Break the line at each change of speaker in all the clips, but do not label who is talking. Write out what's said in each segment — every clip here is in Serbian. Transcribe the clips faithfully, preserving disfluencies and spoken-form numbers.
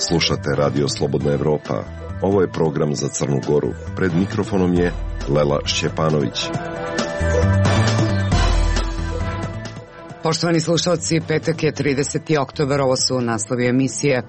Slušate Radio Slobodna Evropa. Ovo je program za Crnu Goru. Pred mikrofonom je Lela Šćepanović.
Poštovani slušalci, petak je trideseti oktobar, ovo su naslovi emisije.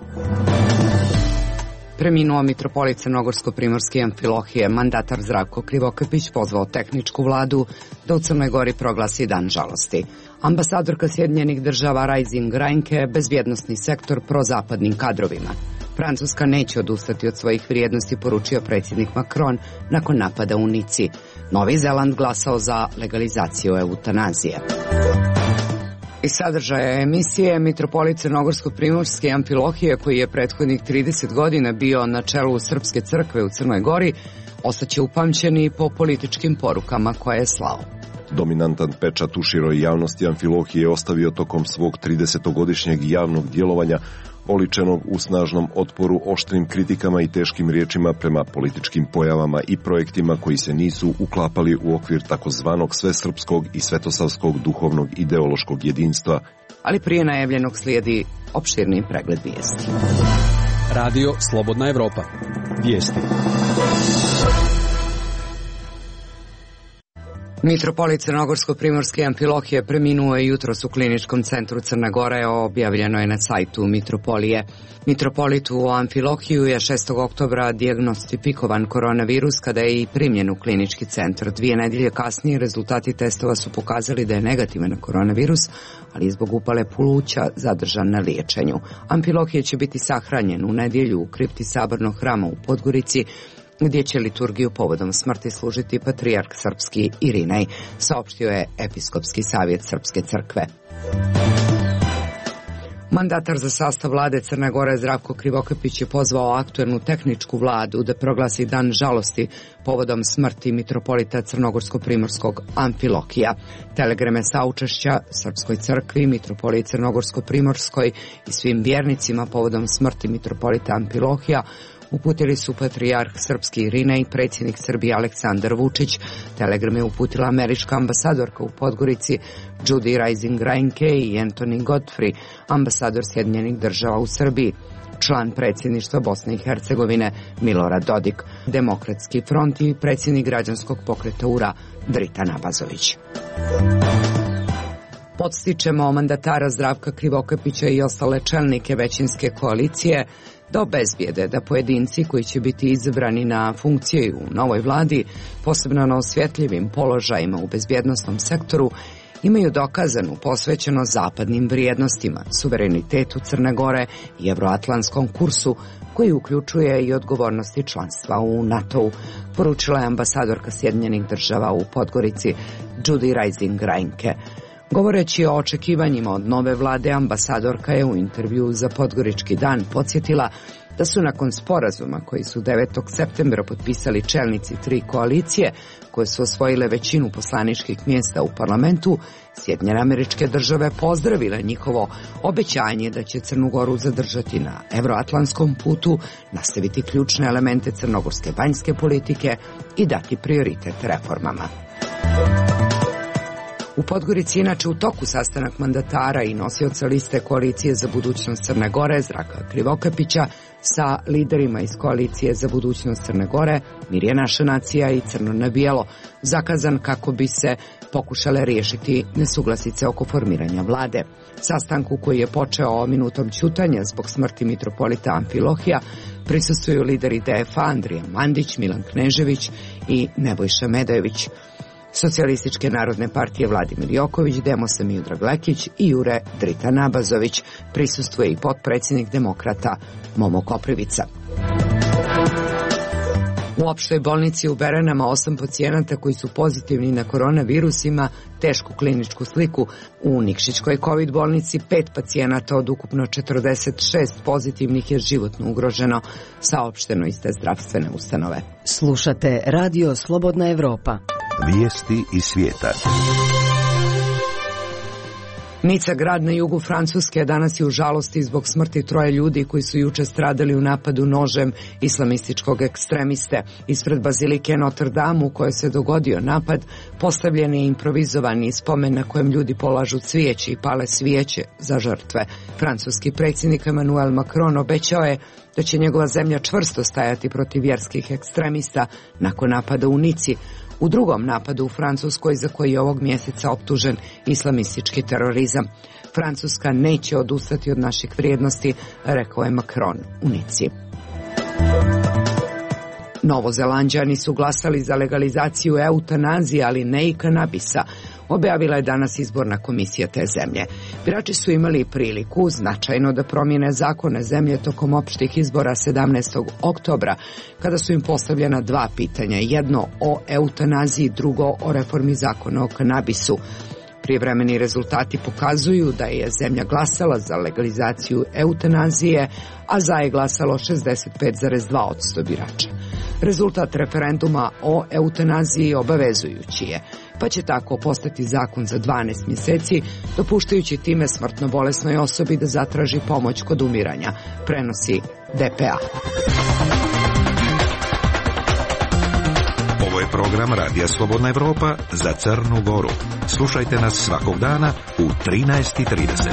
Preminuo mitropolit Crnogorsko-primorske Amfilohije, mandatar Zdravko Krivokapić pozvao tehničku vladu da u Crnoj Gori proglasi dan žalosti. Ambasadorka Sjedinjenih država Rising Reinke, bezbjednosni sektor prozapadnim kadrovima. Francuska neće odustati od svojih vrijednosti, poručio predsjednik Macron nakon napada u Nici. Novi Zeland glasao za legalizaciju eutanazije. Iz sadržaja emisije, mitropolit Crnogorsko-primorske Amfilohije, koji je prethodnih trideset godina bio na čelu Srpske crkve u Crnoj Gori, ostaće upamćeni po političkim porukama koje je slao.
Dominantan pečat u široj javnosti Amfilohije ostavio tokom svog tridesetogodišnjeg javnog djelovanja, oličenog u snažnom otporu, oštrim kritikama i teškim riječima prema političkim pojavama i projektima koji se nisu uklapali u okvir takozvanog svesrpskog i svetosavskog duhovnog ideološkog jedinstva.
Ali prije najavljenog slijedi opširni pregled vijesti.
Radio Slobodna Evropa. Vijesti.
Mitropolit Crnogorsko-primorske Amfilohije preminuo je jutros u kliničkom centru Crna Gora, objavljeno je na sajtu mitropolije. Mitropolitu u Amfilohiju je šestog oktobra dijagnostikovan koronavirus kada je i primljen u klinički centar. Dvije nedelje kasnije rezultati testova su pokazali da je negativan na koronavirus, ali zbog upale pluća zadržan na liječenju. Amfilohije će biti sahranjen u nedjelju u kripti Sabornog hrama u Podgorici, gdje će liturgiju povodom smrti služiti patrijarh srpski Irinej, saopštio je Episkopski savjet Srpske crkve. Mandatar za sastav vlade Crne Gore Zdravko Krivokapić je pozvao aktuelnu tehničku vladu da proglasi dan žalosti povodom smrti mitropolita Crnogorsko-primorskog Amfilohija. Telegrame saučešća Srpskoj crkvi, mitropolit Crnogorsko-primorskoj i svim vjernicima povodom smrti mitropolita Amfilohija uputili su patrijarh srpski Irinej i predsjednik Srbije Aleksandar Vučić. Telegram je uputila američka ambasadorka u Podgorici Judy Rising Reinke i Anthony Godfrey, ambasador Sjedinjenih država u Srbiji. Član predsjedništva Bosne i Hercegovine Milorad Dodik, Demokratski front i predsjednik građanskog pokreta U R A Drita Nabazović. Podstičemo mandatara Zdravka Krivokapića i ostale čelnike većinske koalicije da obezbijede da pojedinci koji će biti izabrani na funkciju u novoj vladi, posebno na osjetljivim položajima u bezbjednosnom sektoru, imaju dokazanu posvećenost zapadnim vrijednostima, suverenitetu Crne Gore i evroatlantskom kursu, koji uključuje i odgovornosti članstva u NATO-u, poručila je ambasadorka Sjedinjenih država u Podgorici Judy Rising Reinke. Govoreći o očekivanjima od nove vlade, ambasadorka je u intervju za Podgorički dan podsjetila da su nakon sporazuma koji su devetog septembra potpisali čelnici tri koalicije koje su osvojile većinu poslaničkih mjesta u parlamentu, Sjedinjene Američke Države pozdravile njihovo obećanje da će Crnu Goru zadržati na evroatlantskom putu, nastaviti ključne elemente crnogorske vanjske politike i dati prioritet reformama. U Podgorici inače u toku sastanak mandatara i nosioca liste koalicije za budućnost Crne Gore Zdravka Krivokapića sa liderima iz koalicije za budućnost Crne Gore, Mir je naša nacija i Crno na bijelo, zakazan kako bi se pokušale riješiti nesuglasice oko formiranja vlade. Sastanku koji je počeo minutom ćutanja zbog smrti mitropolita Amfilohija prisustvuju lideri D F A Andrija Mandić, Milan Knežević i Nebojša Medajević. Socijalističke narodne partije Vladimir Joković, Demosa Miodrag Lekić i Jure Drita Nabazović. Prisustvuje i potpredsjednik demokrata Momo Koprivica. U opštoj bolnici u Beranama osam pacijenata koji su pozitivni na koronavirus ima tešku kliničku sliku. U Nikšićkoj COVID bolnici pet pacijenata od ukupno četrdeset šest pozitivnih je životno ugroženo, saopšteno iz te zdravstvene ustanove.
Slušate Radio Slobodna Evropa.
Vijesti iz svijeta.
Nica, grad na jugu Francuske, danas je u žalosti zbog smrti troje ljudi koji su juče stradali u napadu nožem islamističkog ekstremiste. Ispred bazilike Notre Dame u kojoj se dogodio napad postavljen je improvizovani spomen na kojem ljudi polažu cvijeće i pale svijeće za žrtve. Francuski predsjednik Emmanuel Macron obećao je da će njegova zemlja čvrsto stajati protiv vjerskih ekstremista nakon napada u Nici, u drugom napadu u Francuskoj za koji je ovog mjeseca optužen islamistički terorizam. Francuska neće odustati od naših vrijednosti, rekao je Macron u Nici. Novozelanđani su glasali za legalizaciju eutanazije, ali ne i kanabisa, objavila je danas izborna komisija te zemlje. Birači su imali priliku značajno da promijene zakone zemlje tokom opštih izbora sedamnaestog oktobra, kada su im postavljena dva pitanja, jedno o eutanaziji, drugo o reformi zakona o kanabisu. Prijevremeni rezultati pokazuju da je zemlja glasala za legalizaciju eutanazije, a za je glasalo šezdeset pet zarez dva posto birača. Rezultat referenduma o eutanaziji obavezujući je, pa će tako postati zakon za dvanaest mjeseci, dopuštajući time smrtno bolesnoj osobi da zatraži pomoć kod umiranja, prenosi D P A.
Ovo je program Radija Slobodna Evropa za Crnu Goru. Slušajte nas svakog dana u trinaest i trideset.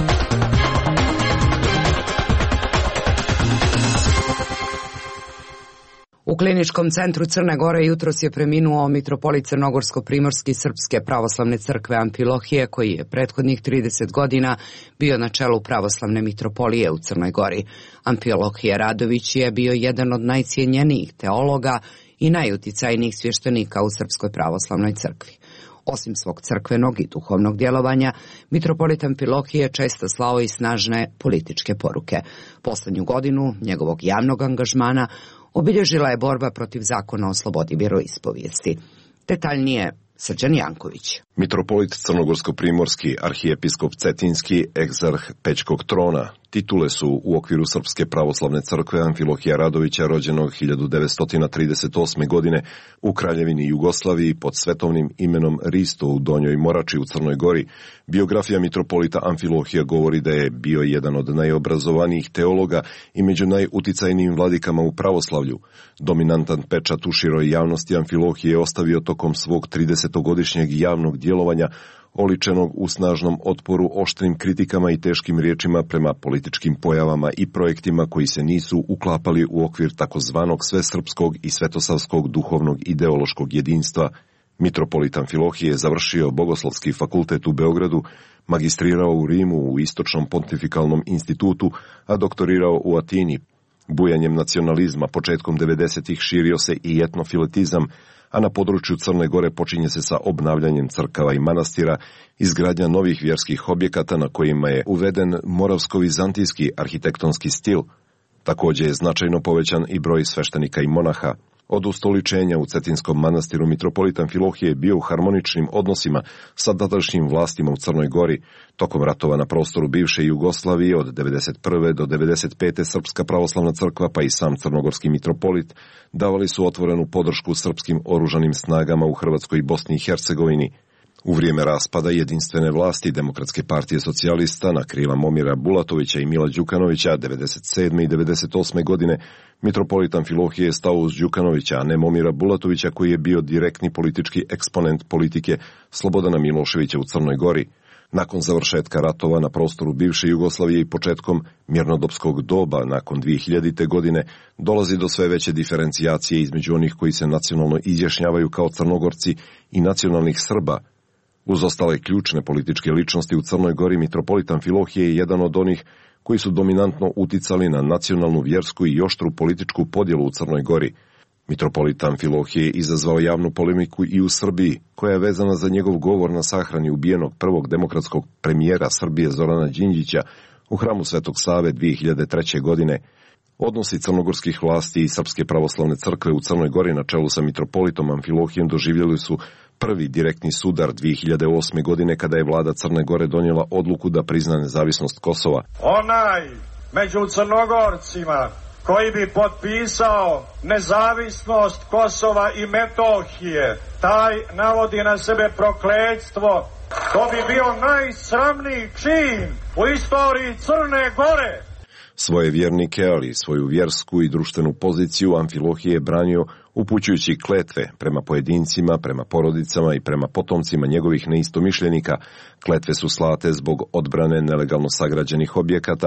U Kliničkom centru Crne Gore jutros je preminuo mitropolit Crnogorsko-primorski Srpske pravoslavne crkve Amfilohije, koji je prethodnih trideset godina bio na čelu pravoslavne mitropolije u Crnoj Gori. Amfilohije Radović je bio jedan od najcijenjenijih teologa i najuticajnijih svještenika u Srpskoj pravoslavnoj crkvi. Osim svog crkvenog i duhovnog djelovanja, mitropolit Amfilohije često slao i snažne političke poruke. Poslednju godinu njegovog javnog angažmana obilježila je borba protiv zakona o slobodi vjeroispovijesti. Detaljnije Srđan Janković.
Mitropolit Crnogorsko-primorski, arhijepiskop Cetinski, egzarh Pećkog trona, titule su u okviru Srpske pravoslavne crkve Amfilohija Radovića, rođenog hiljadu devetsto trideset osme. godine u Kraljevini Jugoslaviji pod svetovnim imenom Risto u Donjoj Morači u Crnoj Gori. Biografija mitropolita Amfilohija govori da je bio jedan od najobrazovanijih teologa i među najuticajnijim vladikama u pravoslavlju. Dominantan pečat u široj javnosti Amfilohije je ostavio tokom svog tridesetogodišnjeg javnog djelovanja, oličenog u snažnom otporu, oštrim kritikama i teškim riječima prema političkim pojavama i projektima koji se nisu uklapali u okvir takozvanog svesrpskog i svetosavskog duhovnog ideološkog jedinstva. Mitropolit Amfilohije je završio Bogoslovski fakultet u Beogradu, magistrirao u Rimu u Istočnom pontifikalnom institutu, a doktorirao u Atini. Bujanjem nacionalizma početkom devedesetih širio se i etnofiletizam, a na području Crne Gore počinje se sa obnavljanjem crkava i manastira, izgradnja novih vjerskih objekata na kojima je uveden moravsko-vizantijski arhitektonski stil. Također je značajno povećan i broj sveštenika i monaha. Od ustoličenja u Cetinskom manastiru mitropolit Amfilohije je bio u harmoničnim odnosima sa tadašnjim vlastima u Crnoj Gori. Tokom ratova na prostoru bivše Jugoslavije od devedeset prve do devedeset pete Srpska pravoslavna crkva pa i sam crnogorski mitropolit davali su otvorenu podršku srpskim oružanim snagama u Hrvatskoj i Bosni i Hercegovini. U vrijeme raspada jedinstvene vlasti Demokratske partije socijalista na krila Momira Bulatovića i Mila Đukanovića devedeset sedme i devedeset osme. godine mitropolit Amfilohije je stao uz Đukanovića, a ne Momira Bulatovića, koji je bio direktni politički eksponent politike Slobodana Miloševića u Crnoj Gori. Nakon završetka ratova na prostoru bivše Jugoslavije i početkom mirnodopskog doba nakon dvije hiljadite. godine dolazi do sve veće diferencijacije između onih koji se nacionalno izjašnjavaju kao Crnogorci i nacionalnih Srba. Uz ostale ključne političke ličnosti u Crnoj Gori, mitropolit Amfilohije je jedan od onih koji su dominantno uticali na nacionalnu, vjersku i oštru političku podjelu u Crnoj Gori. Mitropolit Amfilohije je izazvao javnu polemiku i u Srbiji, koja je vezana za njegov govor na sahrani ubijenog prvog demokratskog premijera Srbije Zorana Đinđića u hramu Svetog Save dvije hiljade treće. godine. Odnosi crnogorskih vlasti i Srpske pravoslavne crkve u Crnoj Gori na čelu sa mitropolitom Amfilohijem doživjeli su prvi direktni sudar dvije hiljade osme. godine kada je vlada Crne Gore donijela odluku da prizna nezavisnost Kosova.
Onaj među Crnogorcima koji bi potpisao nezavisnost Kosova i Metohije, taj navodi na sebe prokletstvo. To bi bio najsramniji čin u istoriji Crne Gore.
Svoje vjernike, ali svoju vjersku i društvenu poziciju Amfilohije je branio upućujući kletve prema pojedincima, prema porodicama i prema potomcima njegovih neistomišljenika. Kletve su slate zbog odbrane nelegalno sagrađenih objekata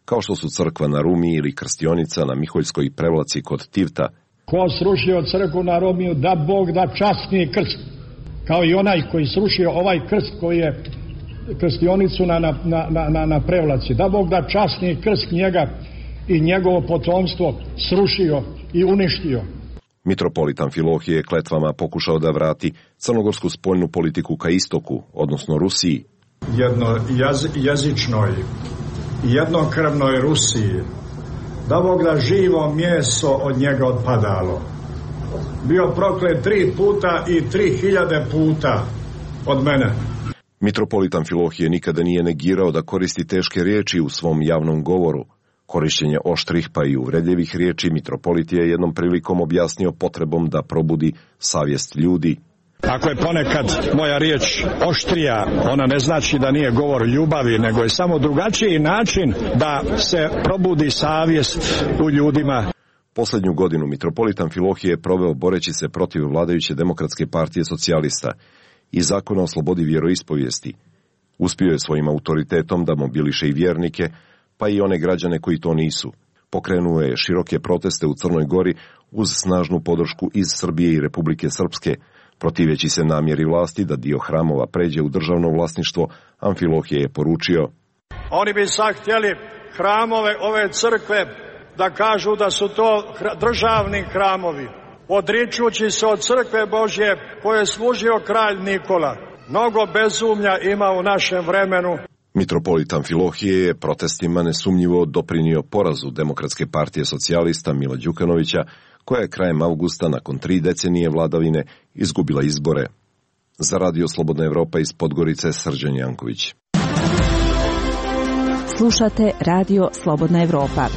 kao što su crkva na Rumi ili krstionica na Miholjskoj prevlaci kod Tivta.
Ko srušio crkvu na Romiju, da Bog da časni krst, kao i onaj koji srušio ovaj krst koji je krstionicu na, na, na, na, na prevlaci. Da Bog da časni krst njega i njegovo potomstvo srušio i uništio.
Mitropolit Amfilohije je kletvama pokušao da vrati crnogorsku spoljnu politiku ka istoku, odnosno Rusiji.
Jedno jaz, jezičnoj, jednokrvnoj Rusiji, da Bog da živo meso od njega odpadalo. Bio proklet tri puta i tri hiljade puta od mene.
Mitropolit Amfilohije nikada nije negirao da koristi teške riječi u svom javnom govoru. Korišćenje oštrih pa i uvredljivih riječi mitropolit je jednom prilikom objasnio potrebom da probudi savjest ljudi.
Ako je ponekad moja riječ oštrija, ona ne znači da nije govor ljubavi, nego je samo drugačiji način da se probudi savjest u ljudima.
Posljednju godinu mitropolit Amfilohije je proveo boreći se protiv vladajuće Demokratske partije socijalista i zakona o slobodi vjeroispovijesti. Uspio je svojim autoritetom da mobiliše i vjernike, pa i one građane koji to nisu. Pokrenuo je široke proteste u Crnoj Gori uz snažnu podršku iz Srbije i Republike Srpske, protiveći se namjeri vlasti da dio hramova pređe u državno vlasništvo. Amfilohije je poručio:
Oni bi sad htjeli hramove ove crkve da kažu da su to državni hramovi, odričući se od crkve Božje koje je služio kralj Nikola. Mnogo bezumlja ima u našem vremenu.
Mitropolit Amfilohije je protestima nesumnjivo doprinio porazu Demokratske partije socijalista Mila Đukanovića, koja je krajem avgusta nakon tri decenije vladavine izgubila izbore. Za Radio Slobodna Evropa iz Podgorice, Srđan Janković.
Slušate Radio Slobodna Evropa.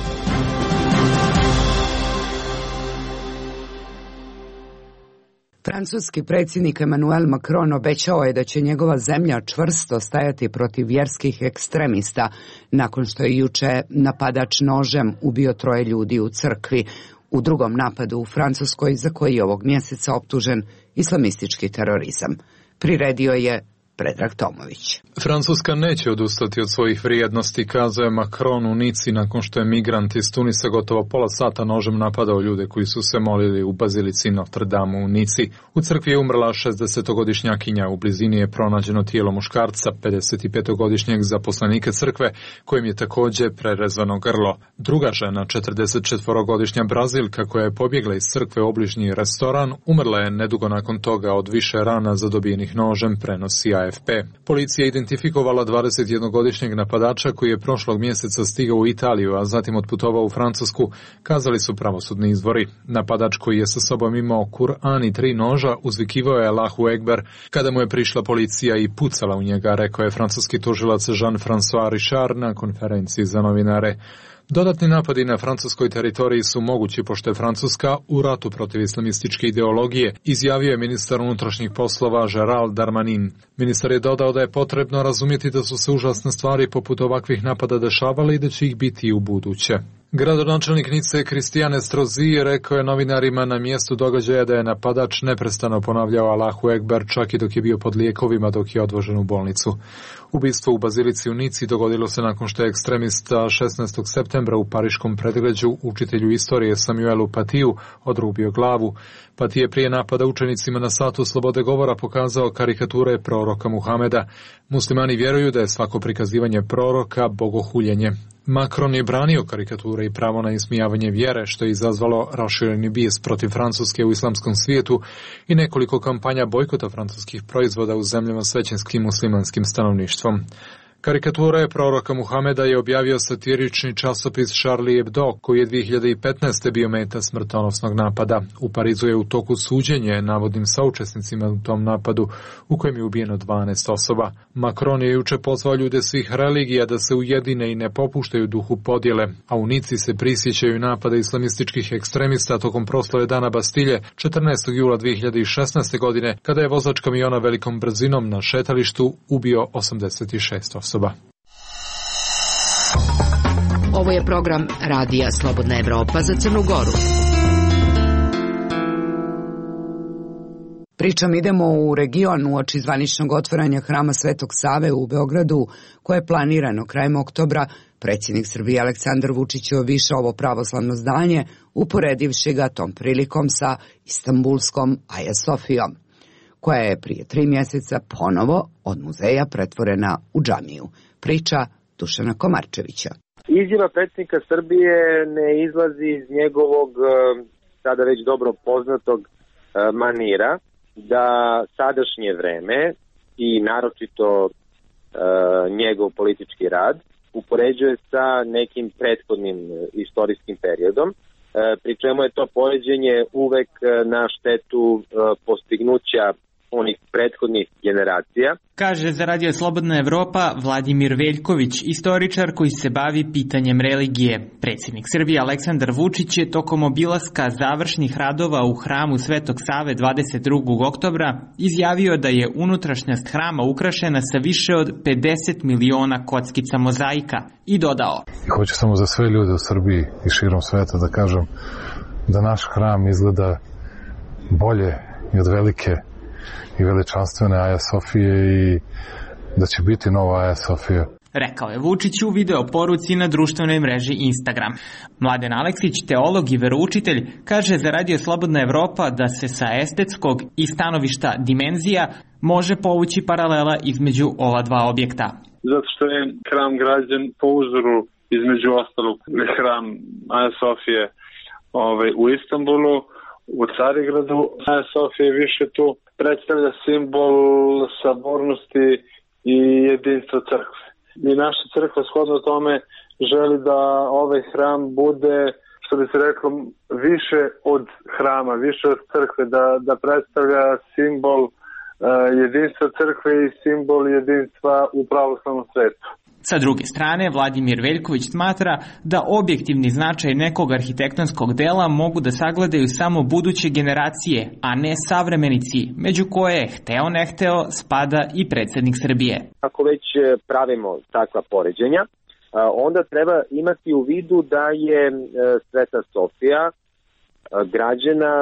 Francuski predsjednik Emmanuel Macron obećao je da će njegova zemlja čvrsto stajati protiv vjerskih ekstremista nakon što je juče napadač nožem ubio troje ljudi u crkvi u drugom napadu u Francuskoj za koji je ovog mjeseca optužen islamistički terorizam. Priredio je Predrag Tomović.
Francuska neće odustati od svojih vrijednosti, kazao je Macron u Nici nakon što je migrant iz Tunisa gotovo pola sata nožem napadao ljude koji su se molili u bazilici Notre Dame u Nici. U crkvi je umrla šezdesetogodišnjakinja, u blizini je pronađeno tijelo muškarca, pedesetipetogodišnjeg zaposlenika crkve, kojem je također prerezano grlo. Druga žena, četrdesetčetvorogodišnja Brazilka koja je pobjegla iz crkve u obližnji restoran, umrla je nedugo nakon toga od više rana zadobijenih nožem, prenosi A F P. Policija je identifikovala dvadesetjednogodišnjeg napadača koji je prošlog mjeseca stigao u Italiju, a zatim otputovao u Francusku, kazali su pravosudni izvori. Napadač koji je sa sobom imao Kur'an i tri noža uzvikivao je Allahu Ekber kada mu je prišla policija i pucala u njega, rekao je francuski tužilac Jean-François Richard na konferenciji za novinare. Dodatni napadi na francuskoj teritoriji su mogući pošto je Francuska u ratu protiv islamističke ideologije, izjavio je ministar unutrašnjih poslova Gérald Darmanin. Ministar je dodao da je potrebno razumjeti da su se užasne stvari poput ovakvih napada dešavale i da će ih biti i u buduće. Gradonačelnik Nice Cristian Estrosi rekao je novinarima na mjestu događaja da je napadač neprestano ponavljao Allahu Ekber čak i dok je bio pod lijekovima dok je odvožen u bolnicu. Ubistvo u bazilici u Nici dogodilo se nakon što je ekstremista šesnaestog septembra u pariškom predgrađu učitelju istorije Samuelu Patiju odrubio glavu. Pati je prije napada učenicima na satu slobode govora pokazao karikature proroka Muhameda. Muslimani vjeruju da je svako prikazivanje proroka bogohuljenje. Macron je branio karikature i pravo na ismijavanje vjere, što je izazvalo rašireni bijes protiv Francuske u islamskom svijetu i nekoliko kampanja bojkota francuskih proizvoda u zemljama s većinskim muslimanskim stanovništvom. Karikature proroka Muhameda je objavio satirični časopis Charlie Hebdo, koji je dvije hiljade petnaeste. bio meta smrtonosnog napada. U Parizu je u toku suđenje navodnim saučesnicima u tom napadu, u kojem je ubijeno dvanaest osoba. Macron je juče pozvao ljude svih religija da se ujedine i ne popuštaju duhu podjele, a u Nici se prisjećaju napada islamističkih ekstremista tokom proslave Dana Bastilje četrnaestog jula dvije hiljade šesnaeste. godine, kada je vozač kamiona velikom brzinom na šetalištu ubio osamdeset šest osoba.
Ovo je program Radija Slobodna Evropa za Crnu Goru.
Pričam idemo u region uoči zvaničnog otvaranja Hrama Svetog Save u Beogradu, koje je planirano krajem oktobra, Predsjednik Srbije Aleksandar Vučić obišao ovo pravoslavno zdanje, uporedivši ga tom prilikom sa Istanbulskom Aja Sofijom, koja je prije tri mjeseca ponovo od muzeja pretvorena u džamiju. Priča Dušana Komarčevića.
Izjava predsjednika Srbije ne izlazi iz njegovog sada već dobro poznatog manira da sadašnje vreme i naročito njegov politički rad upoređuje sa nekim prethodnim istorijskim periodom, pri čemu je to poređenje uvek na štetu postignuća onih prethodnih generacija.
Kaže za Radio Slobodna Evropa Vladimir Veljković, istoričar koji se bavi pitanjem religije. Predsjednik Srbije Aleksandar Vučić je tokom obilaska završnih radova u hramu Svetog Save dvadeset drugog oktobra izjavio da je unutrašnjost hrama ukrašena sa više od pedeset miliona kockica mozaika i dodao:
I hoću samo za sve ljude u Srbiji i širom sveta da kažem da naš hram izgleda bolje i od velike i veličanstvene Aja Sofije i da će biti nova Aja Sofija.
Rekao je Vučić u video poruci na društvenoj mreži Instagram. Mladen Aleksić, teolog i veroučitelj, kaže za Radio Slobodna Evropa da se sa estetskog i stanovišta dimenzija može povući paralela između ova dva objekta.
Zato što je hram građen po uzoru između ostalog hram Aja Sofije ovaj, u Istanbulu, u Carigradu. Aja Sofija više tu predstavlja simbol sabornosti i jedinstva crkve. I naša crkva shodno tome želi da ovaj hram bude, što bi se reklo, više od hrama, više od crkve, da, da predstavlja simbol uh, jedinstva crkve i simbol jedinstva u pravoslavnom svetu.
Sa druge strane, Vladimir Veljković smatra da objektivni značaj nekog arhitektonskog dela mogu da sagledaju samo buduće generacije, a ne savremenici, među koje, hteo ne hteo, spada i predsjednik Srbije.
Ako već pravimo takva poređenja, onda treba imati u vidu da je Sveta Sofija građena,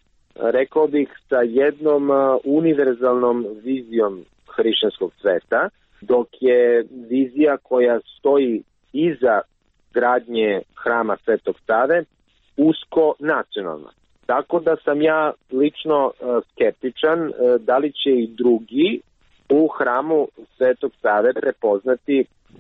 rekao bih, sa jednom univerzalnom vizijom hrišćanskog sveta, dok je vizija koja stoji iza gradnje hrama Svetog Save usko nacionalna. Tako da sam ja lično skeptičan da li će i drugi u hramu Svetog Save prepoznati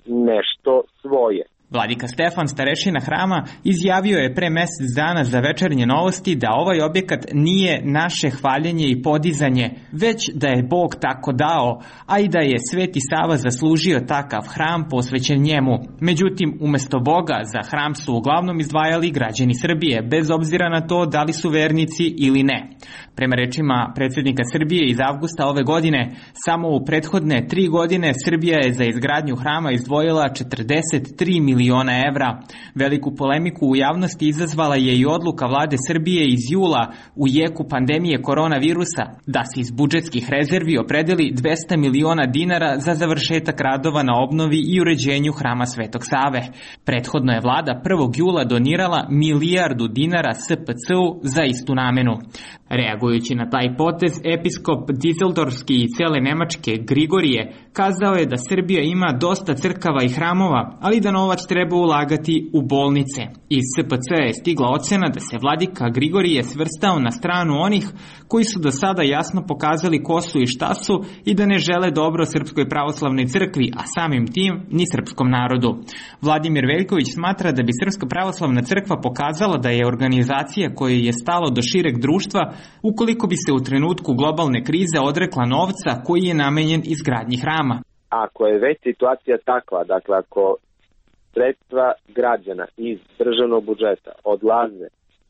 nešto svoje.
Vladika Stefan, starešina hrama, izjavio je pre mjesec dana za Večernje novosti da ovaj objekat nije naše hvaljenje i podizanje, već da je Bog tako dao, a i da je Sveti Sava zaslužio takav hram posvećen njemu. Međutim, umjesto Boga za hram su uglavnom izdvajali građani Srbije, bez obzira na to da li su vernici ili ne. Prema rečima predsjednika Srbije iz avgusta ove godine, samo u prethodne tri godine Srbija je za izgradnju hrama izdvojila četrdeset tri miliona evra. Veliku polemiku u javnosti izazvala je i odluka vlade Srbije iz jula u jeku pandemije koronavirusa da se iz budžetskih rezervi opredeli dvesta miliona dinara za završetak radova na obnovi i uređenju hrama Svetog Save. Prethodno je vlada prvog jula donirala milijardu dinara S P C-u za istu namenu. Reagujući na taj potez, episkop Dizeldorfski i cele Nemačke Grigorije kazao je da Srbija ima dosta crkava i hramova, ali da novac treba ulagati u bolnice. Iz S P C je stigla ocena da se vladika Grigorije svrstao na stranu onih koji su do sada jasno pokazali ko su i šta su i da ne žele dobro Srpskoj pravoslavnoj crkvi, a samim tim ni srpskom narodu. Vladimir Veljković smatra da bi Srpska pravoslavna crkva pokazala da je organizacija kojoj je stalo do šireg društva ukoliko bi se u trenutku globalne krize odrekla novca koji je namenjen izgradnji hrama.
Ako je već situacija takva, dakle ako sredstva građana iz državnog budžeta odlaze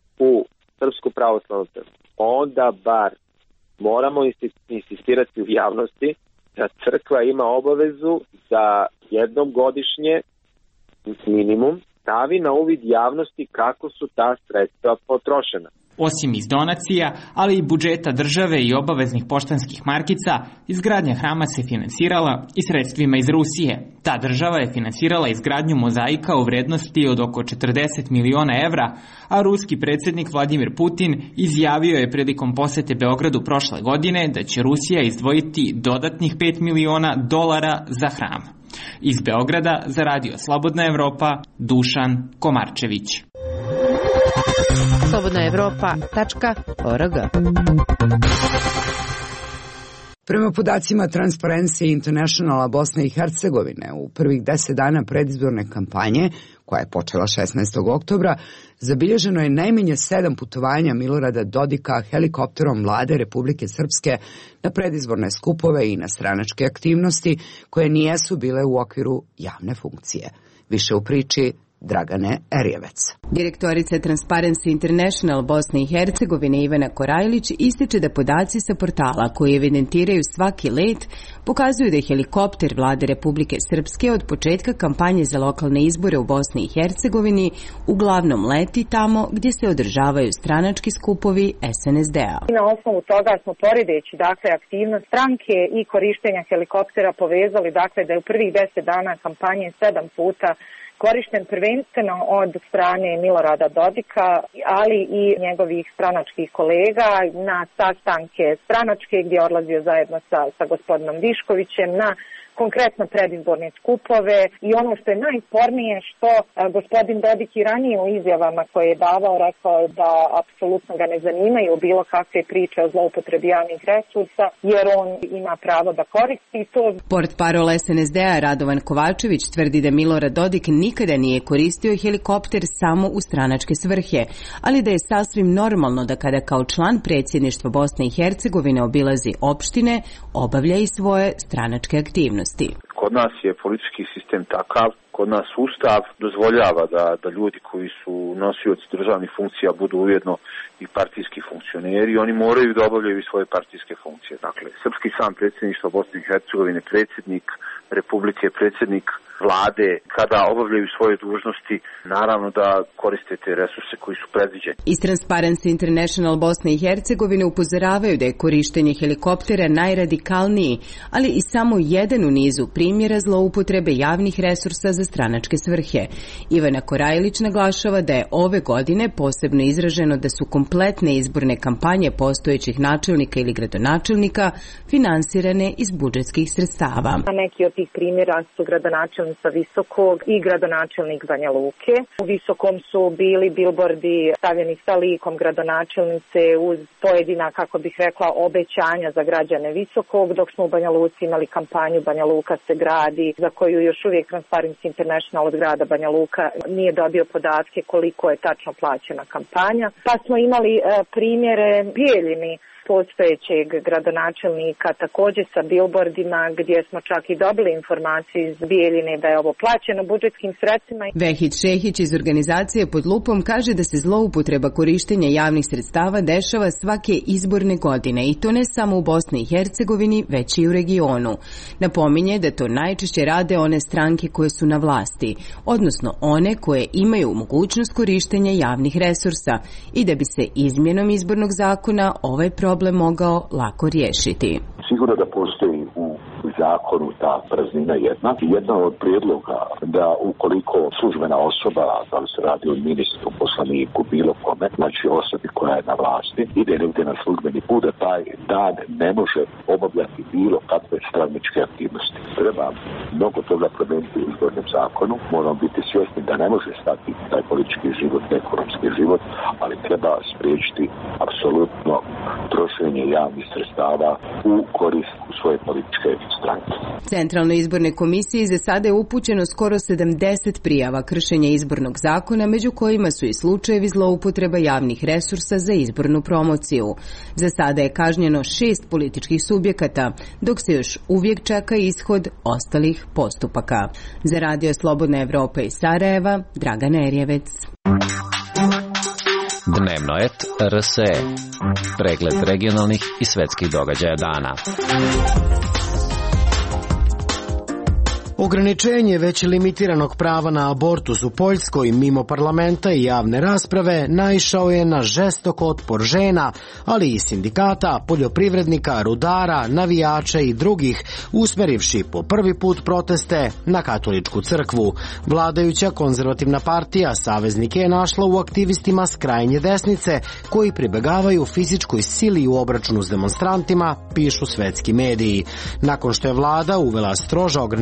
u Srpsku pravoslavnu crkvu, onda bar moramo insistirati u javnosti da crkva ima obavezu da jednom godišnje minimum stavi na uvid javnosti kako su ta sredstva potrošena.
Osim iz donacija, ali i budžeta države i obaveznih poštanskih markica, izgradnja hrama se finansirala i sredstvima iz Rusije. Ta država je finansirala izgradnju mozaika u vrednosti od oko četrdeset miliona evra, a ruski predsjednik Vladimir Putin izjavio je prilikom posete Beogradu prošle godine da će Rusija izdvojiti dodatnih pet miliona dolara za hram. Iz Beograda za Radio Slobodna Evropa, Dušan Komarčević.
slobodna evropa tačka org.
Prema podacima Transparency Internationala Bosne i Hercegovine, u prvih deset dana predizborne kampanje, koja je počela šesnaestog oktobra, zabilježeno je najmanje sedam putovanja Milorada Dodika helikopterom vlade Republike Srpske na predizborne skupove i na stranačke aktivnosti koje nijesu bile u okviru javne funkcije. Više u priči Dragane Erjevec.
Direktorica Transparency International Bosne i Hercegovine Ivana Korajlić ističe da podaci sa portala koji evidentiraju svaki let pokazuju da je helikopter vlade Republike Srpske od početka kampanje za lokalne izbore u Bosni i Hercegovini uglavnom leti tamo gdje se održavaju stranački skupovi es en es de-a.
Na osnovu toga smo, poredeći dakle aktivnost stranke i korištenja helikoptera, povezali dakle da je u prvih deset dana kampanje sedam puta korišten prvenstveno od strane Milorada Dodika, ali i njegovih stranačkih kolega na sastanke stranačke gdje je odlazio zajedno sa, sa gospodinom Viškovićem, na konkretno predizborne skupove i ono što je najspornije što a, gospodin Dodik i ranije u izjavama koje je davao rekao da apsolutno ga ne zanimaju bilo kakve priče o zloupotrebi javnih resursa jer on ima pravo da koristi to.
Portparol es en es de-a Radovan Kovačević tvrdi da Milorad Dodik nikada nije koristio helikopter samo u stranačke svrhe, ali da je sasvim normalno da kada kao član predsjedništva Bosne i Hercegovine obilazi opštine, obavlja i svoje stranačke aktivnosti.
Kod nas je politički sistem takav, kod nas ustav dozvoljava da, da ljudi koji su nosioci državnih funkcija budu ujedno i partijski funkcioneri i oni moraju da obavljaju i svoje partijske funkcije. Dakle, srpski sam predsjedništvo Bosne i Hercegovine, predsjednik Republike, predsjednik vlade, kada obavljaju svoje dužnosti, naravno da koriste te resurse koji su predviđeni.
Iz Transparency International Bosne i Hercegovine upozoravaju da je korištenje helikoptera najradikalniji, ali i samo jedan u nizu primjera zloupotrebe javnih resursa za stranačke svrhe. Ivana Korajlić naglašava da je ove godine posebno izraženo da su kompletne izborne kampanje postojećih načelnika ili gradonačelnika finansirane iz budžetskih sredstava.
Neki od tih primjera su gradonačelnika Visokog i gradonačelnik Banja Luke. U Visokom su bili bilbordi stavljeni sa likom gradonačelnice uz pojedina, kako bih rekla, obećanja za građane Visokog, dok smo u Banja Luci imali kampanju Banja Luka se gradi, za koju još uvijek Transparency International od grada Banja Luka nije dobio podatke koliko je tačno plaćena kampanja. Pa smo imali e, primjere Bijeljini, postojećeg gradonačelnika, također sa bilbordima gdje smo čak i dobili informaciju iz Bijeljine da je ovo plaćeno budžetskim sredstvima.
Vehid Šehić iz organizacije Pod lupom kaže da se zloupotreba korištenja javnih sredstava dešava svake izborne godine i to ne samo u Bosni i Hercegovini, već i u regionu. Napominje da to najčešće rade one stranke koje su na vlasti, odnosno one koje imaju mogućnost korištenja javnih resursa i da bi se izmjenom izbornog zakona ovaj problem mogao lako riješiti.
Sigurno da postoji u zakonu ta praznina jedna. Jedna od prijedloga da ukoliko službena osoba, da li se radi o ministru, poslaniku, bilo kome, znači osobi koja je na vlasti, ide negdje na službeni put, da taj dan ne može obavljati bilo kakve stranačke aktivnosti. Treba mnogo toga promijeniti u izbornom zakonu. Moramo biti svjesni da ne može stati taj politički život, ekonomski život, ali treba spriječiti apsolutno trošenje javnih sredstava u korist u svoje političke stranke.
Centralnoj izbornoj komisiji za sada je upućeno skoro sedamdeset prijava kršenja izbornog zakona, među kojima su i slučajevi zloupotreba javnih resursa za izbornu promociju. Za sada je kažnjeno šest političkih subjekata, dok se još uvijek čeka ishod ostalih postupaka. Za Radio Slobodna Evropa iz Sarajeva, Dragana Erjevec.
Dnevno et R S E. Pregled regionalnih i svetskih događaja dana.
Ograničenje već limitiranog prava na abortus u Poljskoj mimo parlamenta i javne rasprave naišao je na žestok otpor žena, ali i sindikata, poljoprivrednika, rudara, navijača i drugih, usmerivši po prvi put proteste na katoličku crkvu. Vladajuća konzervativna partija saveznike je našla u aktivistima s krajnje desnice, koji pribegavaju fizičkoj sili u obračunu s demonstrantima, pišu svetski mediji. Nakon što je vlada uvela stroža ograničenja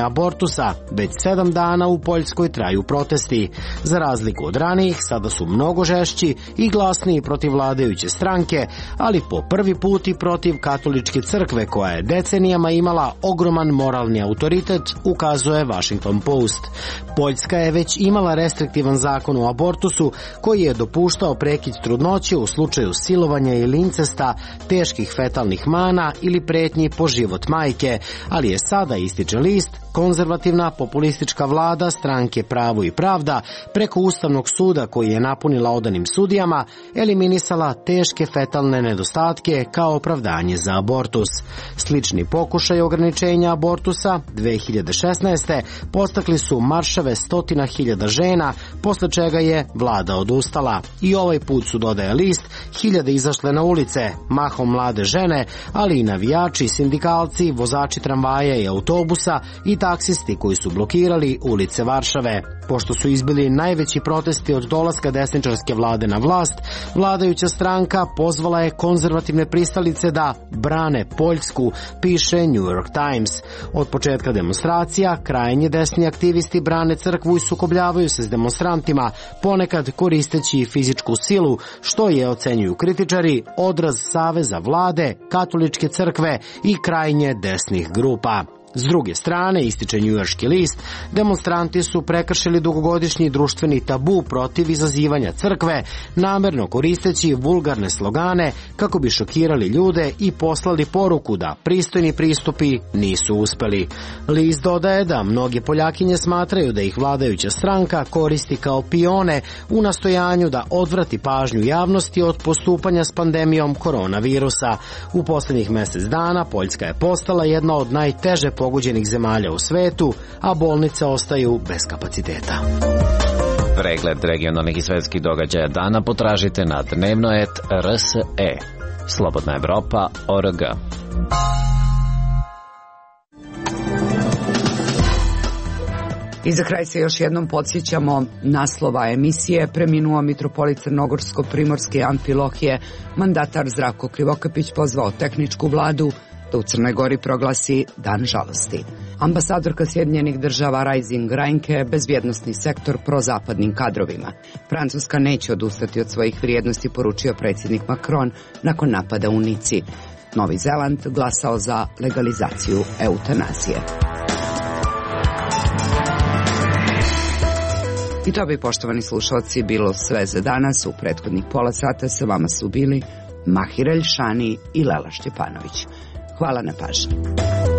abortusa, već sedam dana u Poljskoj traju protesti. Za razliku od ranijih, sada su mnogo žešći i glasniji protiv vladajuće stranke, ali po prvi put i protiv katoličke crkve koja je decenijama imala ogroman moralni autoritet, ukazuje Washington Post. Poljska je već imala restriktivan zakon o abortusu koji je dopuštao prekid trudnoće u slučaju silovanja ili incesta, teških fetalnih mana ili pretnji po život majke, ali je sada, ističe list, konzervativna populistička vlada stranke Pravo i pravda preko Ustavnog suda koji je napunila odanim sudijama eliminisala teške fetalne nedostatke kao opravdanje za abortus. Slični pokušaj ograničenja abortusa dve hiljade šesnaeste. postakli su marševe stotina hiljada žena, posle čega je vlada odustala. I ovaj put su, dodaje list, hiljade izašle na ulice, mahom mlade žene, ali i navijači, sindikalci, vozači tramvaja i autobusa i taksisti koji su blokirali ulice Varšave. Pošto su izbili najveći protesti od dolaska desničarske vlade na vlast, vladajuća stranka pozvala je konzervativne pristalice da brane Poljsku, piše New York Times. Od početka demonstracija, krajnje desni aktivisti brane crkvu i sukobljavaju se s demonstrantima, ponekad koristeći fizičku silu, što je, ocenjuju kritičari, odraz saveza vlade, katoličke crkve i krajnje desnih grupa. S druge strane, ističe njujorški list, demonstranti su prekršili dugogodišnji društveni tabu protiv izazivanja crkve, namerno koristeći vulgarne slogane kako bi šokirali ljude i poslali poruku da pristojni pristupi nisu uspeli. List dodaje da mnoge Poljakinje smatraju da ih vladajuća stranka koristi kao pione u nastojanju da odvrati pažnju javnosti od postupanja s pandemijom koronavirusa. U poslednjih mesec dana Poljska je postala jedna od najteže pogođenih zemalja u svetu, a bolnice ostaju bez kapaciteta.
Pregled regionalnih i svetskih događaja dana potražite na dnevnoet R S E. Slobodna Evropa tačka org.
I za kraj se još jednom podsjećamo naslova emisije. Preminuo mitropolit Crnogorsko-primorske Amfilohije, mandatar Zdravko Krivokapić pozvao tehničku vladu da u Crnoj Gori proglasi dan žalosti. Ambasadorka Sjedinjenih država Rising Reinke, bezbjednostni sektor prozapadnim kadrovima. Francuska neće odustati od svojih vrijednosti, poručio predsjednik Macron nakon napada u Nici. Novi Zeland glasao za legalizaciju eutanazije. I to bi, poštovani slušalci, bilo sve za danas. U prethodnih pola sata sa vama su bili Mahir Elšani i Lela Šćepanović. Hvala na pažnji.